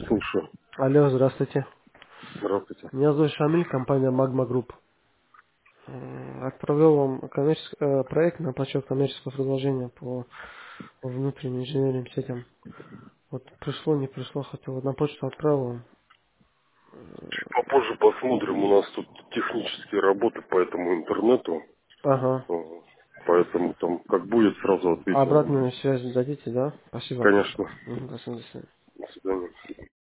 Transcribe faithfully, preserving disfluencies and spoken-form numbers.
Слушаю. Алло, здравствуйте. Здравствуйте. Меня зовут Шамиль, компания Magma Group. М, Отправил вам коммерчес- э, проект на почет коммерческого предложения по внутренним инженерным сетям. Вот пришло, не пришло, хотел вот на почту отправил вам. Попозже посмотрим. У нас тут технические работы по этому интернету. Ага. Э, Поэтому там как будет, сразу ответим вам. Обратную связь дадите, да? Спасибо. Конечно. Мгм, до свидания. До свидания.